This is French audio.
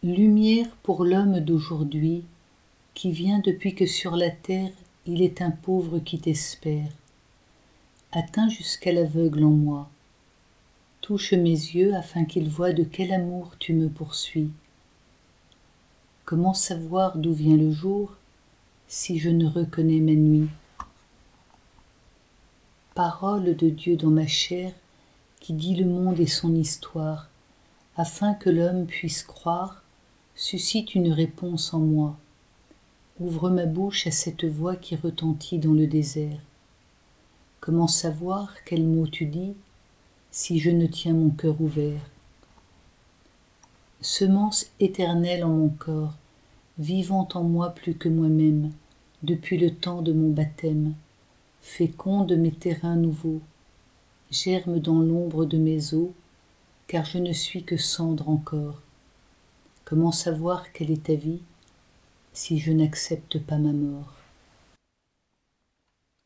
Lumière pour l'homme d'aujourd'hui, qui vient depuis que sur la terre il est un pauvre qui t'espère. Atteins jusqu'à l'aveugle en moi. Touche mes yeux afin qu'ils voient de quel amour tu me poursuis. Comment savoir d'où vient le jour si je ne reconnais ma nuit? Parole de Dieu dans ma chair qui dit le monde et son histoire, afin que l'homme puisse croire, suscite une réponse en moi. Ouvre ma bouche à cette voix qui retentit dans le désert. Comment savoir quels mots tu dis si je ne tiens mon cœur ouvert? Semence éternelle en mon corps, vivant en moi plus que moi-même, depuis le temps de mon baptême, féconde mes terrains nouveaux, germe dans l'ombre de mes os, car je ne suis que cendre encore. Comment savoir quelle est ta vie si je n'accepte pas ma mort?